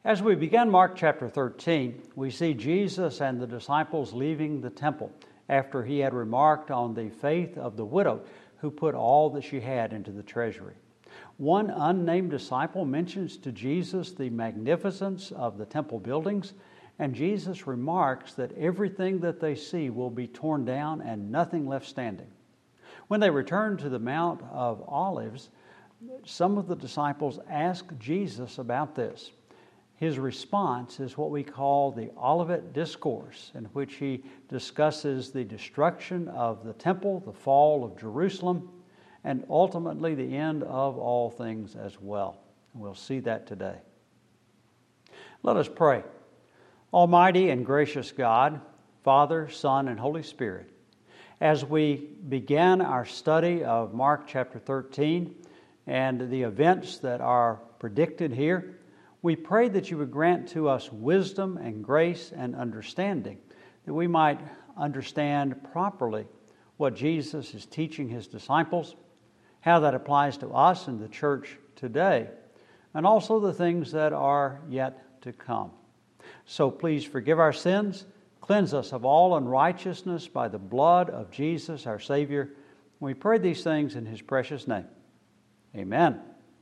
As we begin Mark chapter 13, we see Jesus and the disciples leaving the temple after he had remarked on the faith of the widow who put all that she had into the treasury. One unnamed disciple mentions to Jesus the magnificence of the temple buildings, and Jesus remarks that everything that they see will be torn down and nothing left standing. When they return to the Mount of Olives, some of the disciples ask Jesus about this. His response is what we call the Olivet Discourse, in which he discusses the destruction of the temple, the fall of Jerusalem, and ultimately the end of all things as well. And we'll see that today. Let us pray. Almighty and gracious God, Father, Son, and Holy Spirit, as we begin our study of Mark chapter 13 and the events that are predicted here, we pray that you would grant to us wisdom and grace and understanding, that we might understand properly what Jesus is teaching his disciples, how that applies to us in the church today, and also the things that are yet to come. So please forgive our sins, cleanse us of all unrighteousness by the blood of Jesus our Savior. We pray these things in his precious name. Amen.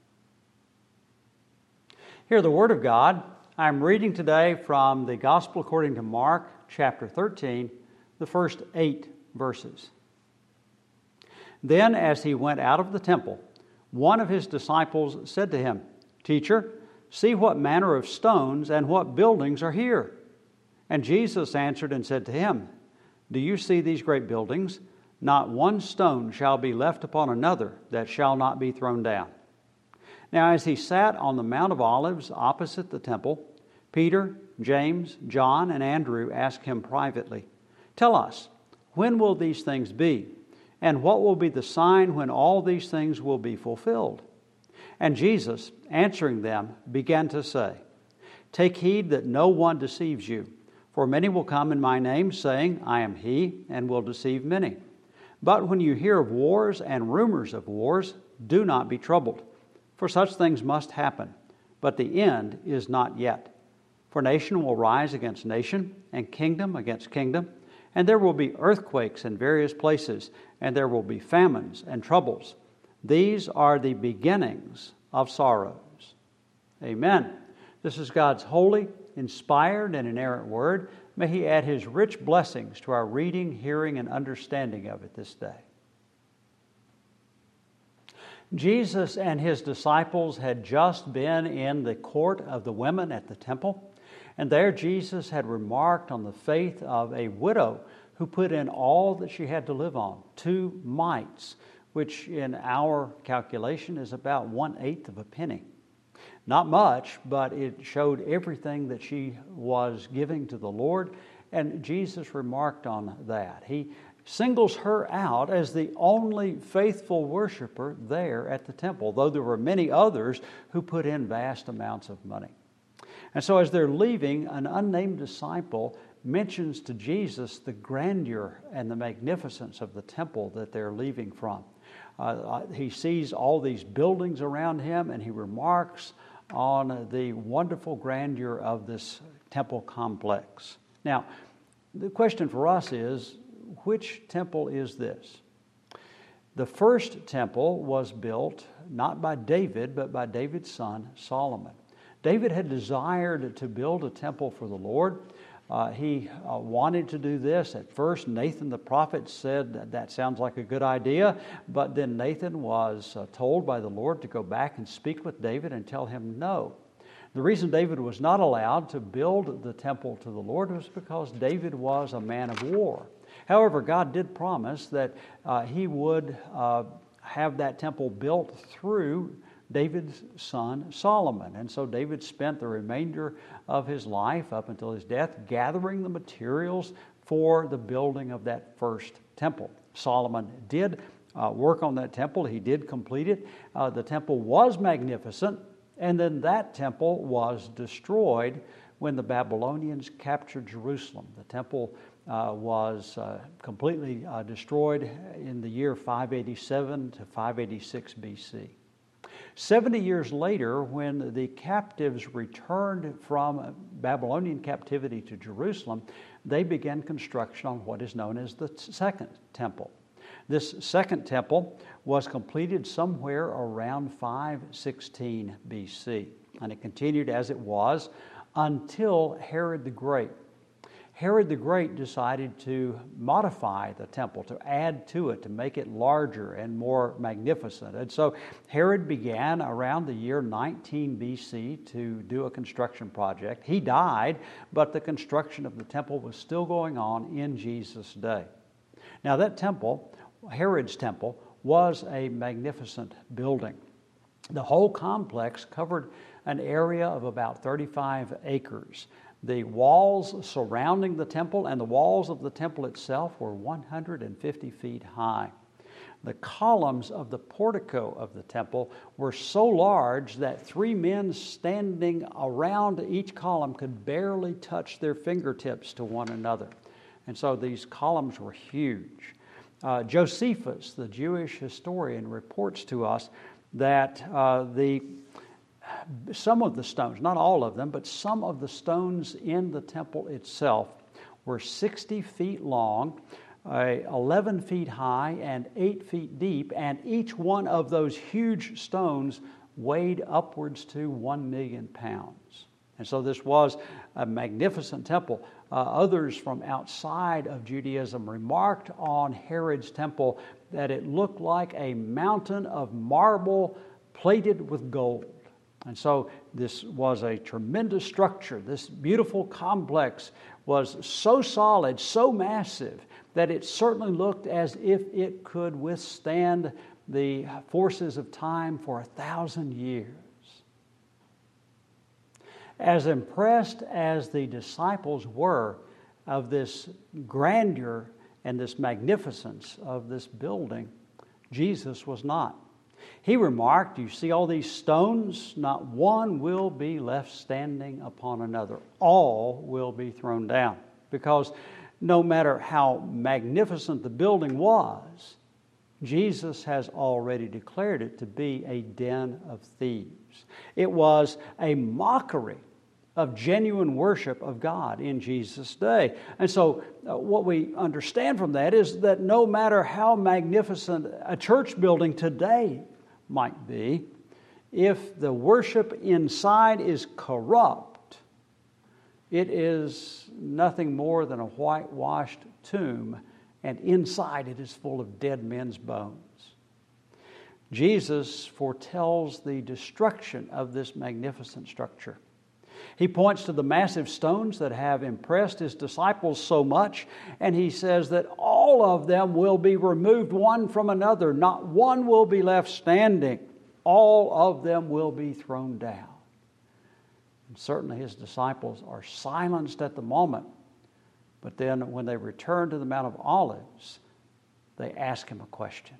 Hear the Word of God. I'm reading today from the Gospel according to Mark, chapter 13, the first 8 verses. Then, as he went out of the temple, one of his disciples said to him, "Teacher, see what manner of stones and what buildings are here." And Jesus answered and said to him, "Do you see these great buildings? Not one stone shall be left upon another that shall not be thrown down." Now, as he sat on the Mount of Olives opposite the temple, Peter, James, John, and Andrew asked him privately, "Tell us, when will these things be? And what will be the sign when all these things will be fulfilled?" And Jesus, answering them, began to say, "Take heed that no one deceives you, for many will come in my name, saying, 'I am he,' and will deceive many. But when you hear of wars and rumors of wars, do not be troubled. For such things must happen, but the end is not yet. For nation will rise against nation, and kingdom against kingdom, and there will be earthquakes in various places, and there will be famines and troubles. These are the beginnings of sorrows." Amen. This is God's holy, inspired, and inerrant word. May he add his rich blessings to our reading, hearing, and understanding of it this day. Jesus and his disciples had just been in the court of the women at the temple, and there Jesus had remarked on the faith of a widow who put in all that she had to live on, 2 mites, which in our calculation is about 1/8 of a penny. Not much, but it showed everything that she was giving to the Lord, and Jesus remarked on that. He singles her out as the only faithful worshiper there at the temple, though there were many others who put in vast amounts of money. And so as they're leaving, an unnamed disciple mentions to Jesus the grandeur and the magnificence of the temple that they're leaving from. He sees all these buildings around him, and he remarks on the wonderful grandeur of this temple complex. Now, the question for us is, which temple is this? The first temple was built not by David, but by David's son, Solomon. David had desired to build a temple for the Lord. He wanted to do this. At first, Nathan the prophet said that sounds like a good idea, but then Nathan was told by the Lord to go back and speak with David and tell him no. The reason David was not allowed to build the temple to the Lord was because David was a man of war. However, God did promise that he would have that temple built through David's son Solomon. And so David spent the remainder of his life up until his death gathering the materials for the building of that first temple. Solomon did work on that temple. He did complete it. The temple was magnificent, and then that temple was destroyed when the Babylonians captured Jerusalem. The temple was completely destroyed in the year 587 to 586 BC. 70 years later, when the captives returned from Babylonian captivity to Jerusalem, they began construction on what is known as the Second Temple. This Second Temple was completed somewhere around 516 BC, and it continued as it was until Herod the Great. Herod the Great decided to modify the temple, to add to it, to make it larger and more magnificent. And so Herod began around the year 19 BC to do a construction project. He died, but the construction of the temple was still going on in Jesus' day. Now that temple, Herod's temple, was a magnificent building. The whole complex covered an area of about 35 acres. The walls surrounding the temple and the walls of the temple itself were 150 feet high. The columns of the portico of the temple were so large that 3 men standing around each column could barely touch their fingertips to one another. And so these columns were huge. Josephus, the Jewish historian, reports to us that some of the stones, not all of them, but some of the stones in the temple itself were 60 feet long, 11 feet high, and 8 feet deep, and each one of those huge stones weighed upwards to 1 million pounds. And so this was a magnificent temple. Others from outside of Judaism remarked on Herod's temple that it looked like a mountain of marble plated with gold. And so this was a tremendous structure. This beautiful complex was so solid, so massive, that it certainly looked as if it could withstand the forces of time for 1,000 years. As impressed as the disciples were of this grandeur and this magnificence of this building, Jesus was not. He remarked, "You see all these stones? Not one will be left standing upon another. All will be thrown down." Because no matter how magnificent the building was, Jesus has already declared it to be a den of thieves. It was a mockery of genuine worship of God in Jesus' day. And so what we understand from that is that no matter how magnificent a church building today might be, if the worship inside is corrupt, it is nothing more than a whitewashed tomb, and inside it is full of dead men's bones. Jesus foretells the destruction of this magnificent structure. He points to the massive stones that have impressed his disciples so much, and he says that all of them will be removed one from another. Not one will be left standing. All of them will be thrown down. And certainly his disciples are silenced at the moment, but then when they return to the Mount of Olives, they ask him a question.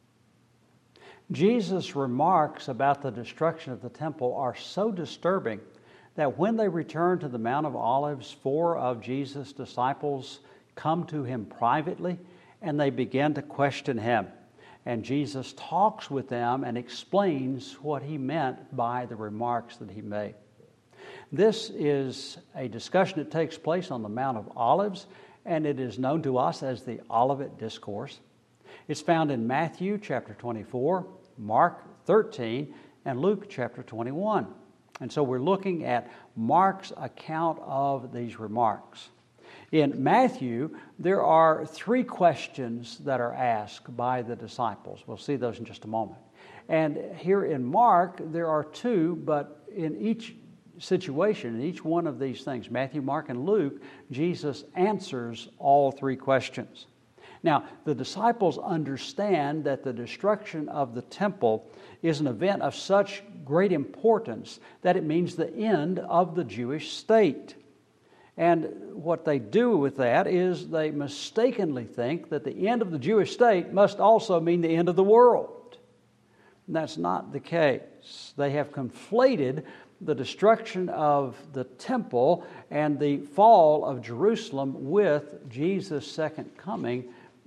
Jesus' remarks about the destruction of the temple are so disturbing that when they return to the Mount of Olives, 4 of Jesus' disciples come to him privately and they begin to question him. And Jesus talks with them and explains what he meant by the remarks that he made. This is a discussion that takes place on the Mount of Olives, and it is known to us as the Olivet Discourse. It's found in Matthew chapter 24, Mark 13, and Luke chapter 21. And so we're looking at Mark's account of these remarks. In Matthew, there are 3 questions that are asked by the disciples. We'll see those in just a moment. And here in Mark, there are 2, but in each situation, in each one of these things, Matthew, Mark, and Luke, Jesus answers all 3 questions. Now, the disciples understand that the destruction of the temple is an event of such great importance that it means the end of the Jewish state. And what they do with that is they mistakenly think that the end of the Jewish state must also mean the end of the world. And that's not the case. They have conflated the destruction of the temple and the fall of Jerusalem with Jesus' second coming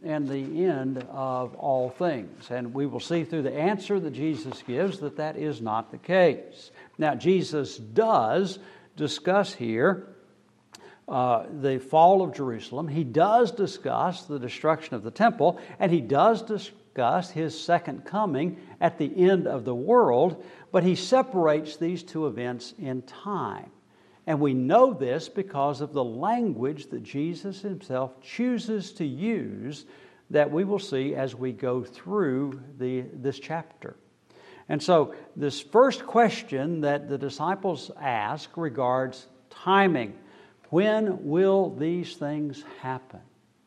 and the end of all things. And we will see through the answer that Jesus gives that that is not the case. Now, Jesus does discuss here the fall of Jerusalem. He does discuss the destruction of the temple, and he does discuss his second coming at the end of the world, but he separates these two events in time. And we know this because of the language that Jesus himself chooses to use that we will see as we go through this chapter. And so this first question that the disciples ask regards timing. When will these things happen?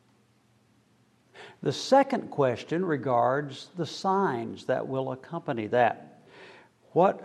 The second question regards the signs that will accompany that. What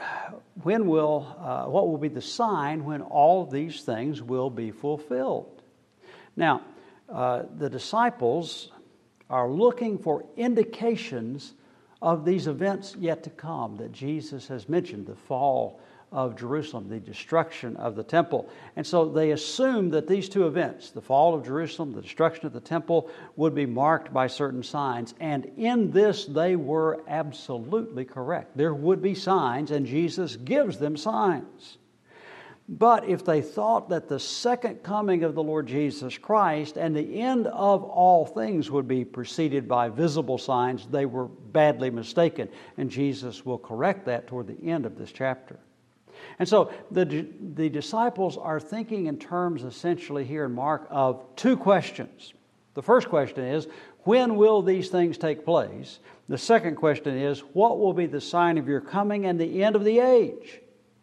will be the sign when all these things will be fulfilled? Now, the disciples are looking for indications of these events yet to come that Jesus has mentioned, the fall of Jerusalem, the destruction of the temple. And so they assumed that these two events, the fall of Jerusalem, the destruction of the temple, would be marked by certain signs. And in this they were absolutely correct. There would be signs, and Jesus gives them signs. But if they thought that the second coming of the Lord Jesus Christ and the end of all things would be preceded by visible signs, they were badly mistaken. And Jesus will correct that toward the end of this chapter. And so the disciples are thinking in terms essentially here in Mark of two questions. The first question is, when will these things take place? The second question is, what will be the sign of your coming and the end of the age?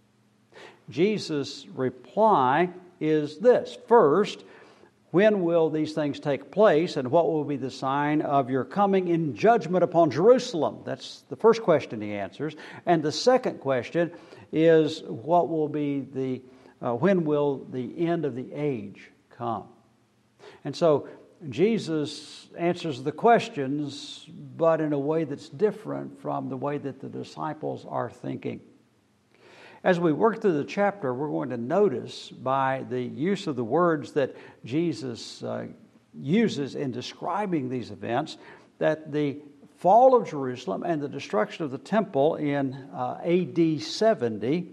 Jesus' reply is this. First, when will these things take place, and what will be the sign of your coming in judgment upon Jerusalem? That's the first question he answers. And the second question is, what will be when will the end of the age come? And so Jesus answers the questions, but in a way that's different from the way that the disciples are thinking. As we work through the chapter, we're going to notice by the use of the words that Jesus uses in describing these events that the fall of Jerusalem and the destruction of the temple in AD 70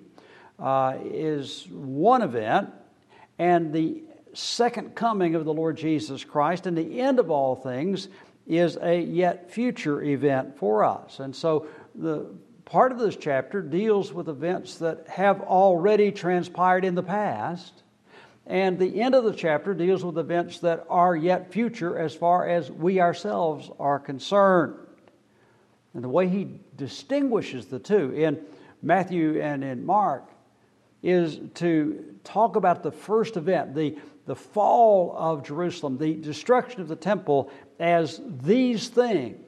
is one event, and the second coming of the Lord Jesus Christ and the end of all things is a yet future event for us. And so the part of this chapter deals with events that have already transpired in the past, and the end of the chapter deals with events that are yet future as far as we ourselves are concerned. And the way he distinguishes the two in Matthew and in Mark is to talk about the first event, the fall of Jerusalem, the destruction of the temple, as these things.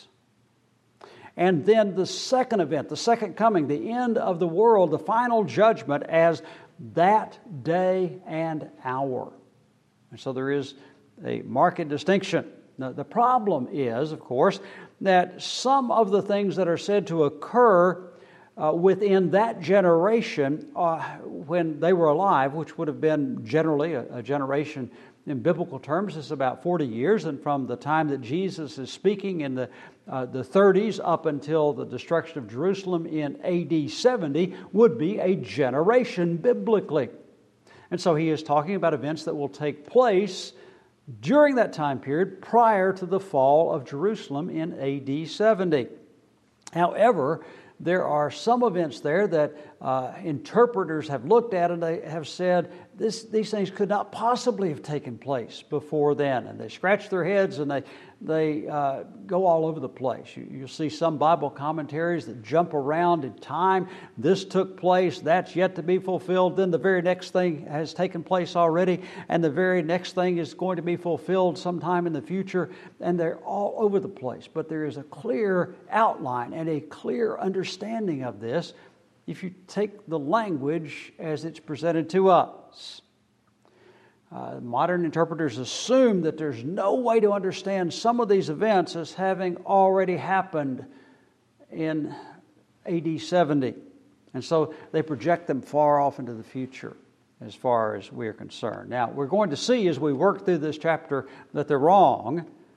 And then the second event, the second coming, the end of the world, the final judgment, as that day and hour. And so there is a marked distinction. Now, the problem is, of course, that some of the things that are said to occur within that generation when they were alive, which would have been generally a generation in biblical terms, is about 40 years, and from the time that Jesus is speaking in the 30s up until the destruction of Jerusalem in AD 70 would be a generation biblically. And so he is talking about events that will take place during that time period prior to the fall of Jerusalem in AD 70. However, there are some events there that interpreters have looked at and they have said these things could not possibly have taken place before then. And they scratch their heads and they go all over the place. You'll see some Bible commentaries that jump around in time. This took place, that's yet to be fulfilled. Then the very next thing has taken place already, and the very next thing is going to be fulfilled sometime in the future. And they're all over the place. But there is a clear outline and a clear understanding of this if you take the language as it's presented to us. Modern interpreters assume that there's no way to understand some of these events as having already happened in AD 70. And so they project them far off into the future as far as we're concerned. Now, we're going to see as we work through this chapter that they're wrong,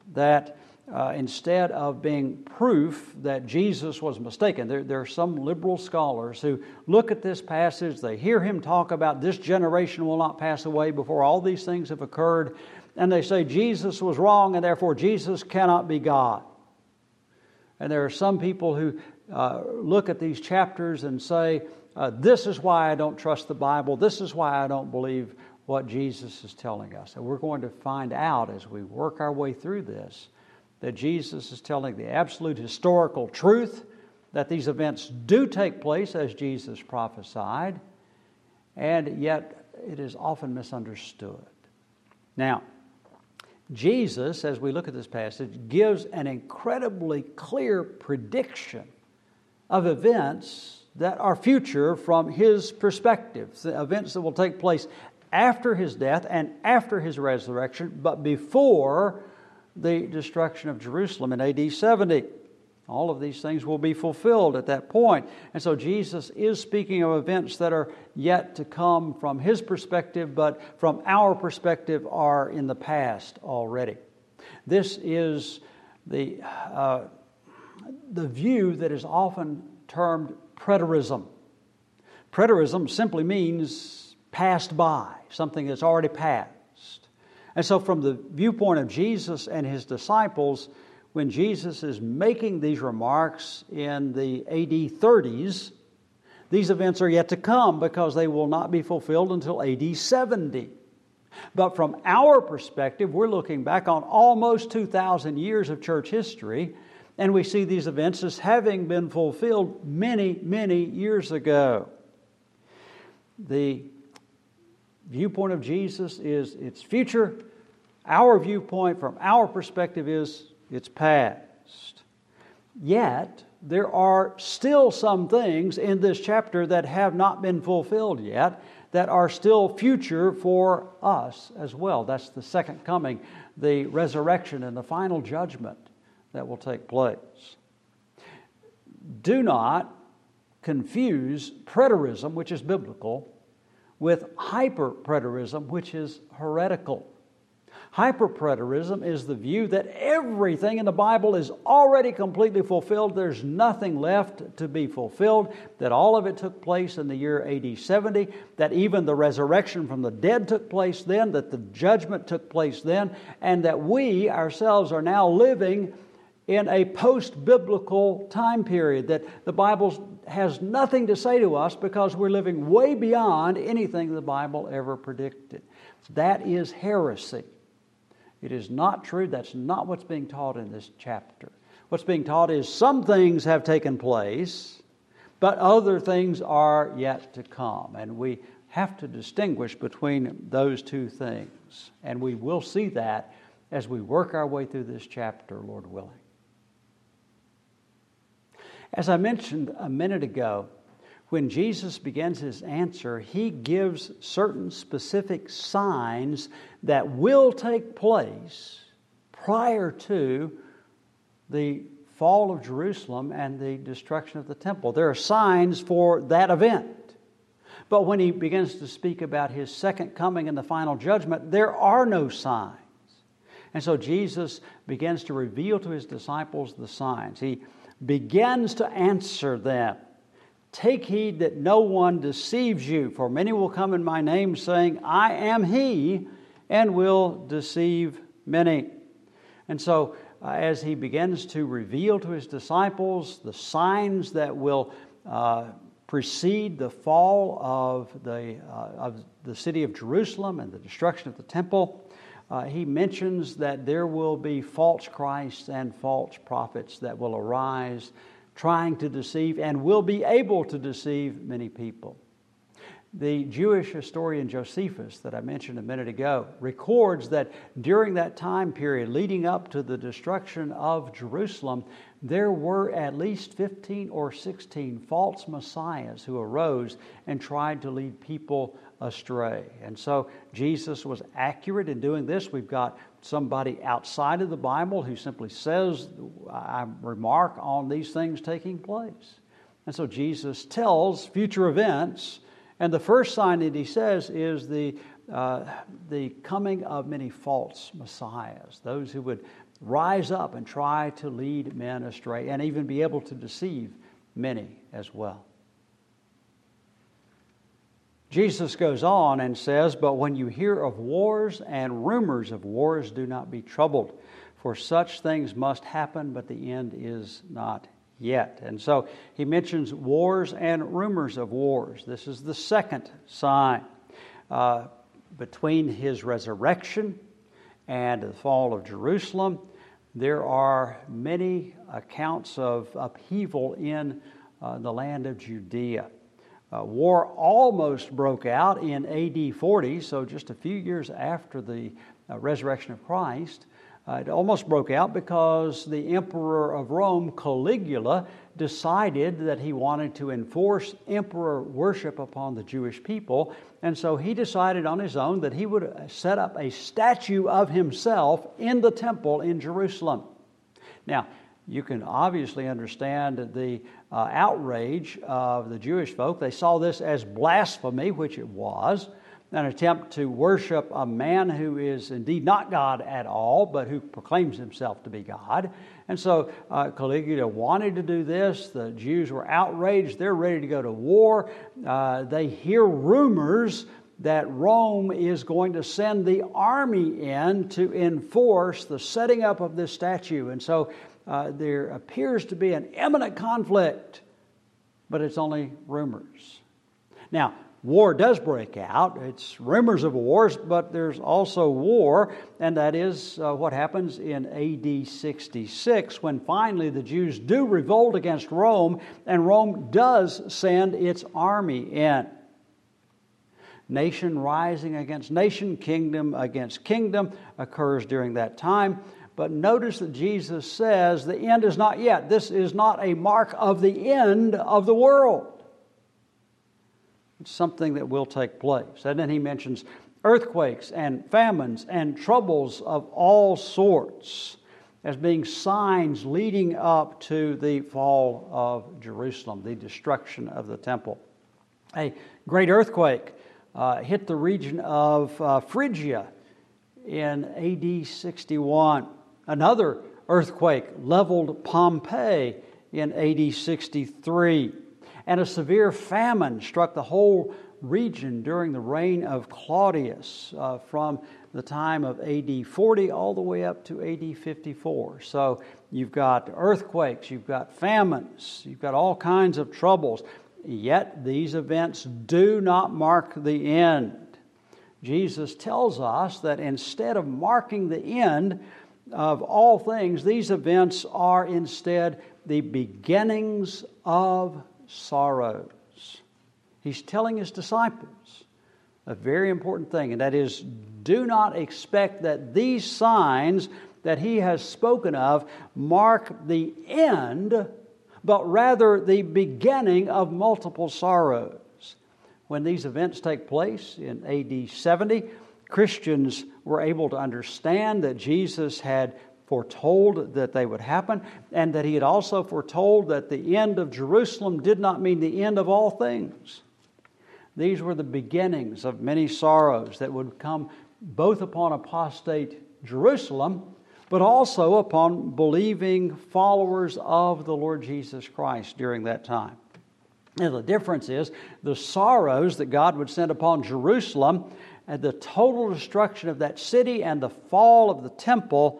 that instead of being proof that Jesus was mistaken, there are some liberal scholars who look at this passage, they hear him talk about this generation will not pass away before all these things have occurred, and they say Jesus was wrong and therefore Jesus cannot be God. And there are some people who look at these chapters and say, this is why I don't trust the Bible, this is why I don't believe what Jesus is telling us. And we're going to find out as we work our way through this that Jesus is telling the absolute historical truth, that these events do take place as Jesus prophesied, and yet it is often misunderstood. Now, Jesus, as we look at this passage, gives an incredibly clear prediction of events that are future from his perspective, events that will take place after his death and after his resurrection, but before the destruction of Jerusalem in AD 70. All of these things will be fulfilled at that point. And so Jesus is speaking of events that are yet to come from his perspective, but from our perspective are in the past already. This is the view that is often termed preterism. Preterism simply means passed by, something that's already passed. And so from the viewpoint of Jesus and his disciples, when Jesus is making these remarks in the AD 30s, these events are yet to come because they will not be fulfilled until AD 70. But from our perspective, we're looking back on almost 2,000 years of church history, and we see these events as having been fulfilled many, many years ago. The viewpoint of Jesus is its future. Our viewpoint from our perspective is its past. Yet, there are still some things in this chapter that have not been fulfilled yet, that are still future for us as well. That's the second coming, the resurrection and the final judgment that will take place. Do not confuse preterism, which is biblical, with hyperpreterism, which is heretical. Hyperpreterism is the view that everything in the Bible is already completely fulfilled. There's nothing left to be fulfilled, that all of it took place in the year AD 70, that even the resurrection from the dead took place then, that the judgment took place then, and that we ourselves are now living in a post-biblical time period, that the Bible has nothing to say to us because we're living way beyond anything the Bible ever predicted. That is heresy. It is not true. That's not what's being taught in this chapter. What's being taught is some things have taken place, but other things are yet to come. And we have to distinguish between those two things. And we will see that as we work our way through this chapter, Lord willing. As I mentioned a minute ago, when Jesus begins his answer, he gives certain specific signs that will take place prior to the fall of Jerusalem and the destruction of the temple. There are signs for that event. But when he begins to speak about his second coming and the final judgment, there are no signs. And so Jesus begins to reveal to his disciples the signs. He begins to answer them. Take heed that no one deceives you, for many will come in my name, saying, I am he, and will deceive many. And so, as he begins to reveal to his disciples the signs that will precede the fall of the city of Jerusalem and the destruction of the temple, he mentions that there will be false Christs and false prophets that will arise, trying to deceive and will be able to deceive many people. The Jewish historian Josephus that I mentioned a minute ago records that during that time period leading up to the destruction of Jerusalem, there were at least 15 or 16 false messiahs who arose and tried to lead people astray. And so Jesus was accurate in doing this. We've got somebody outside of the Bible who simply says, I remark on these things taking place. And so Jesus tells future events, and the first sign that he says is the coming of many false messiahs, those who would rise up and try to lead men astray and even be able to deceive many as well. Jesus goes on and says, "But when you hear of wars and rumors of wars, do not be troubled, for such things must happen, but the end is not yet." And so he mentions wars and rumors of wars. This is the second sign. Between his resurrection and the fall of Jerusalem, there are many accounts of upheaval in the land of Judea. War almost broke out in AD 40, so just a few years after the resurrection of Christ. It almost broke out because the emperor of Rome, Caligula, decided that he wanted to enforce emperor worship upon the Jewish people, and so he decided on his own that he would set up a statue of himself in the temple in Jerusalem. Now, you can obviously understand the outrage of the Jewish folk. They saw this as blasphemy, which it was, an attempt to worship a man who is indeed not God at all, but who proclaims himself to be God. And so Caligula wanted to do this. The Jews were outraged. They're ready to go to war. They hear rumors that Rome is going to send the army in to enforce the setting up of this statue. And so there appears to be an imminent conflict, but it's only rumors. Now, war does break out. It's rumors of wars, but there's also war, and that is what happens in AD 66, when finally the Jews do revolt against Rome, and Rome does send its army in. Nation rising against nation, kingdom against kingdom occurs during that time. But notice that Jesus says the end is not yet. This is not a mark of the end of the world. It's something that will take place. And then he mentions earthquakes and famines and troubles of all sorts as being signs leading up to the fall of Jerusalem, the destruction of the temple. A great earthquake hit the region of Phrygia in AD 61. Another earthquake leveled Pompeii in AD 63. And a severe famine struck the whole region during the reign of Claudius from the time of AD 40 all the way up to AD 54. So you've got earthquakes, you've got famines, you've got all kinds of troubles. Yet these events do not mark the end. Jesus tells us that instead of marking the end of all things, these events are instead the beginnings of sorrows. He's telling his disciples a very important thing, and that is, do not expect that these signs that he has spoken of mark the end, but rather the beginning of multiple sorrows. When these events take place in AD 70, Christians were able to understand that Jesus had foretold that they would happen, and that he had also foretold that the end of Jerusalem did not mean the end of all things. These were the beginnings of many sorrows that would come both upon apostate Jerusalem, but also upon believing followers of the Lord Jesus Christ during that time. And the difference is the sorrows that God would send upon Jerusalem and the total destruction of that city and the fall of the temple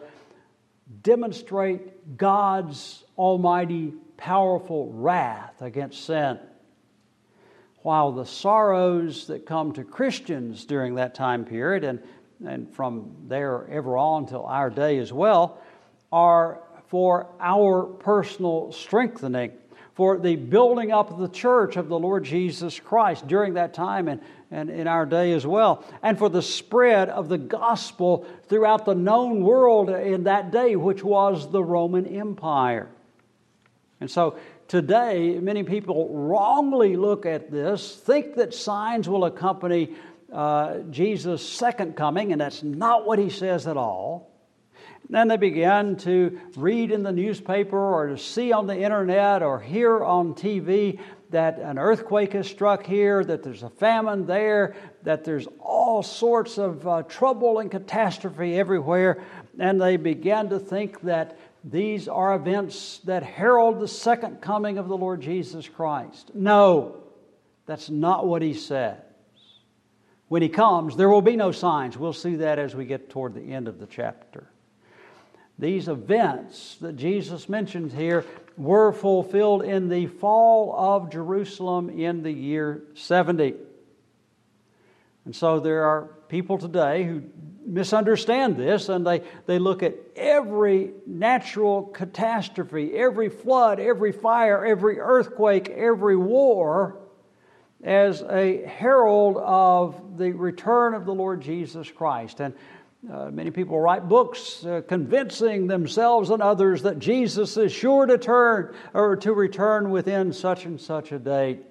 demonstrate God's almighty, powerful wrath against sin. While the sorrows that come to Christians during that time period, and from there ever on till our day as well, are for our personal strengthening, for the building up of the church of the Lord Jesus Christ during that time and in our day as well, and for the spread of the gospel throughout the known world in that day, which was the Roman Empire. And so today, many people wrongly look at this, think that signs will accompany Jesus' second coming, and that's not what he says at all. Then they began to read in the newspaper or to see on the internet or hear on TV that an earthquake has struck here, that there's a famine there, that there's all sorts of trouble and catastrophe everywhere. and they began to think that these are events that herald the second coming of the Lord Jesus Christ. No, that's not what he says. When he comes, there will be no signs. We'll see that as we get toward the end of the chapter. These events that Jesus mentions here were fulfilled in the fall of Jerusalem in the year 70. And so there are people today who misunderstand this, and they look at every natural catastrophe, every flood, every fire, every earthquake, every war as a herald of the return of the Lord Jesus Christ. And many people write books convincing themselves and others that Jesus is sure to return within such and such a date.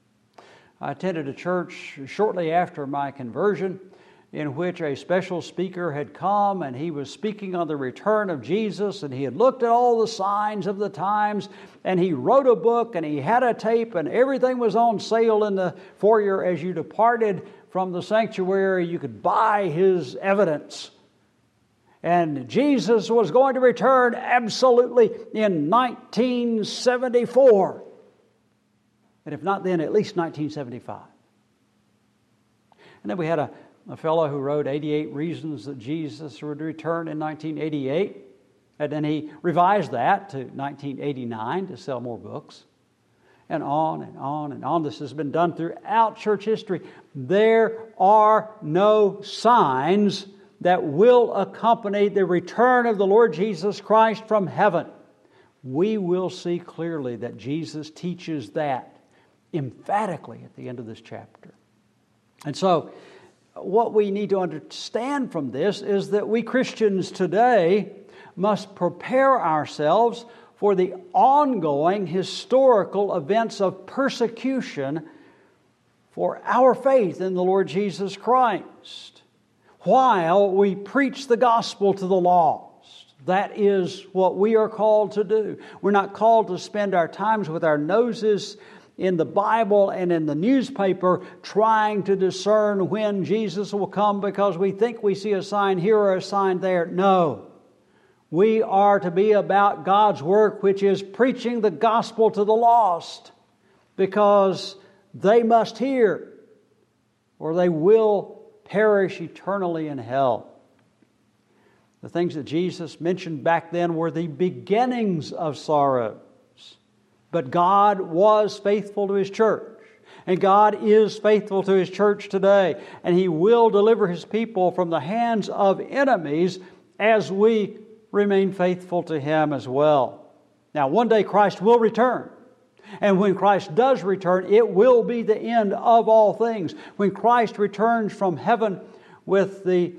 I attended a church shortly after my conversion in which a special speaker had come, and he was speaking on the return of Jesus, and he had looked at all the signs of the times, and he wrote a book, and he had a tape, and everything was on sale in the foyer. As you departed from the sanctuary, you could buy his evidence. And Jesus was going to return absolutely in 1974. And if not then, at least 1975. And then we had a fellow who wrote 88 Reasons that Jesus would return in 1988. And then he revised that to 1989 to sell more books. And on and on and on. This has been done throughout church history. There are no signs that will accompany the return of the Lord Jesus Christ from heaven. We will see clearly that Jesus teaches that emphatically at the end of this chapter. And so, what we need to understand from this is that we Christians today must prepare ourselves for the ongoing historical events of persecution for our faith in the Lord Jesus Christ, while we preach the gospel to the lost. That is what we are called to do. We're not called to spend our times with our noses in the Bible and in the newspaper trying to discern when Jesus will come because we think we see a sign here or a sign there. No. We are to be about God's work, which is preaching the gospel to the lost, because they must hear or they will perish eternally in hell. The things that Jesus mentioned back then were the beginnings of sorrow. But God was faithful to His church. And God is faithful to His church today. And He will deliver His people from the hands of enemies as we remain faithful to Him as well. Now, one day Christ will return. And when Christ does return, it will be the end of all things. When Christ returns from heaven with the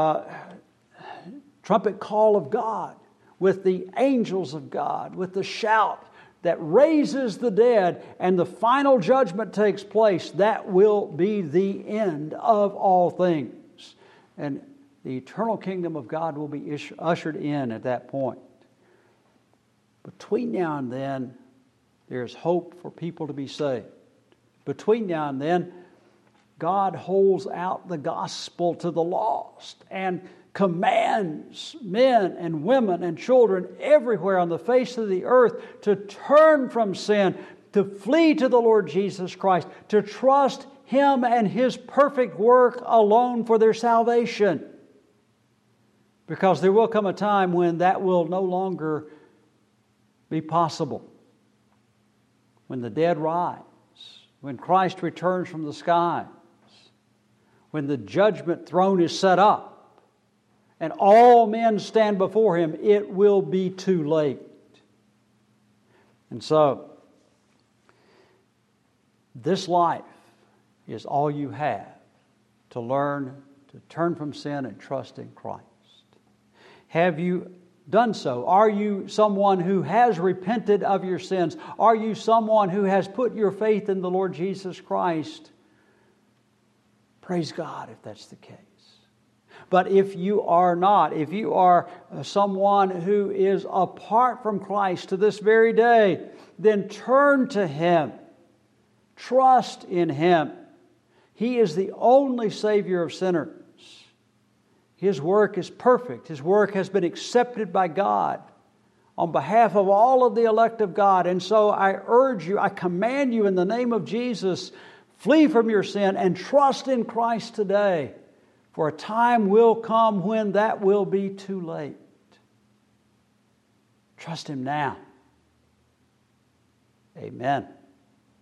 trumpet call of God, with the angels of God, with the shout that raises the dead, and the final judgment takes place, that will be the end of all things. And the eternal kingdom of God will be ushered in at that point. Between now and then, there's hope for people to be saved. Between now and then, God holds out the gospel to the lost and commands men and women and children everywhere on the face of the earth to turn from sin, to flee to the Lord Jesus Christ, to trust Him and His perfect work alone for their salvation. Because there will come a time when that will no longer be possible. When the dead rise, when Christ returns from the skies, when the judgment throne is set up, and all men stand before Him, it will be too late. And so, this life is all you have to learn to turn from sin and trust in Christ. Have you done so? Are you someone who has repented of your sins? Are you someone who has put your faith in the Lord Jesus Christ? Praise God if that's the case. But if you are not, if you are someone who is apart from Christ to this very day, then turn to Him. Trust in Him. He is the only Savior of sinners. His work is perfect. His work has been accepted by God on behalf of all of the elect of God. And so I urge you, I command you in the name of Jesus, flee from your sin and trust in Christ today. For a time will come when that will be too late. Trust Him now. Amen.